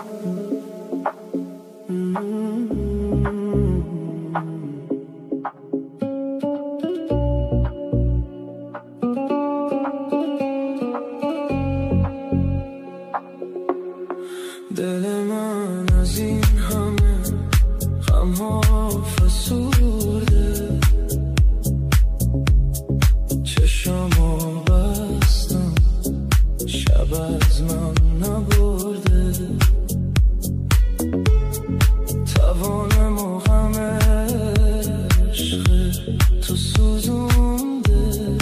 دل من از این همه غم‌ها فسرده، چشمو بستم شب از من نبرده، توانم و غم عشق تو سوزونده،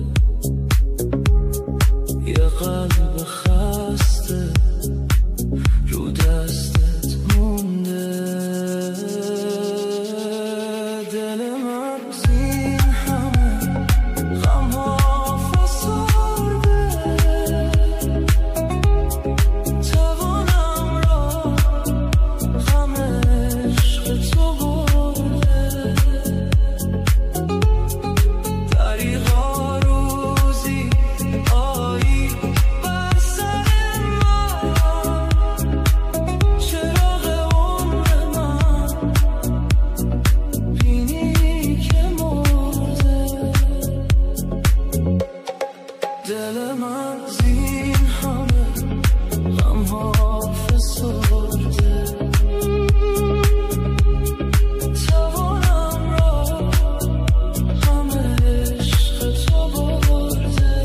یه قلب خسته رو دستت مونده. دل من زین همه غم‌ها فسرده، توانم را غم عشق تو برده، دریغا روزی آیی بر سر من، چراغ عمر من بینی که مرده. دل من زین همه غم‌ها فسرده، توانم را غم عشق تو برده.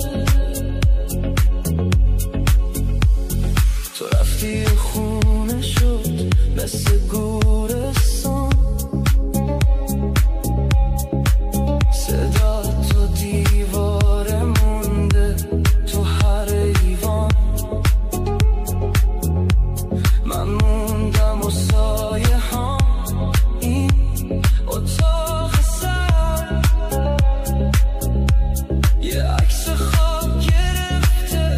تو رفتی خونه شد مثل گورستان، صدا تو دیواره مونده تو هر ایوان، من موندم و سایه ها این اتاق سر، یه عکس خواب گرفته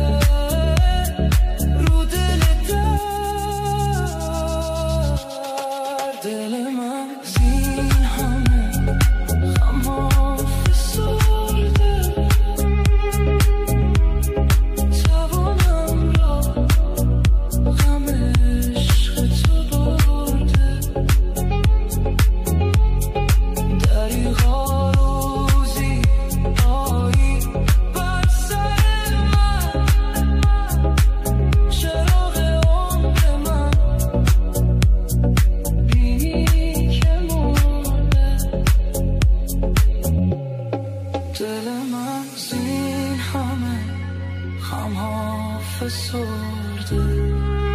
رو دل در. دل من زین همه غم‌ها فسرده، توانم را غم عشق تو برده، دریغا روزی آیی بر سر من، چراغ عمر من بینی که مرده. دل من زین همه غم‌ها فسرده.